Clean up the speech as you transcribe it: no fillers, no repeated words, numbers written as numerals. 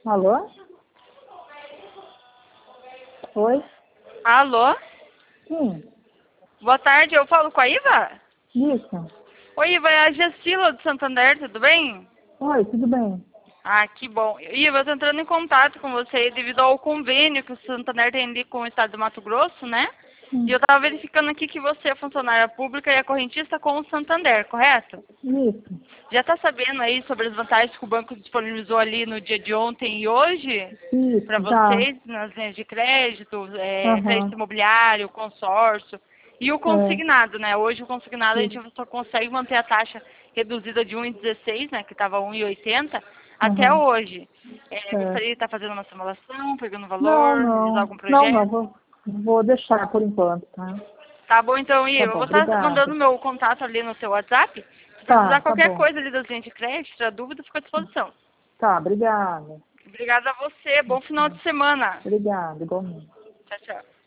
Alô? Oi? Alô? Sim, Boa tarde, eu falo com a Iva? isso. Oi, Iva, é a Gessila do Santander, tudo bem? Oi, tudo bem? Ah, que bom. Iva, eu tô entrando em contato com você devido ao convênio que o Santander tem ali com o estado do Mato Grosso, né? E eu Sim, tava verificando aqui que você é funcionária pública e é correntista com o Santander, correto? isso. Já tá sabendo aí sobre as vantagens que o banco disponibilizou ali no dia de ontem e hoje para Isso, já. vocês nas linhas de crédito, crédito Aham. imobiliário, consórcio e o É, consignado, né? Hoje o consignado a gente isso. só consegue manter a taxa reduzida de 1,16, né? Que estava 1,80 até Aham. hoje. É. Gostaria de estar fazendo uma simulação, pegando Não, valor, realizar não. algum Não, não. projeto. Vou deixar por enquanto, tá? Tá bom, então, Tá Iva, eu bom, vou estar mandando obrigada. meu contato ali no seu WhatsApp. Se Tá, precisar tá qualquer bom. coisa ali das linhas de crédito, tirar dúvida, fico à disposição. Tá, obrigada. Obrigada a você. Bom final de semana. Obrigada, igualmente. Tchau, tchau.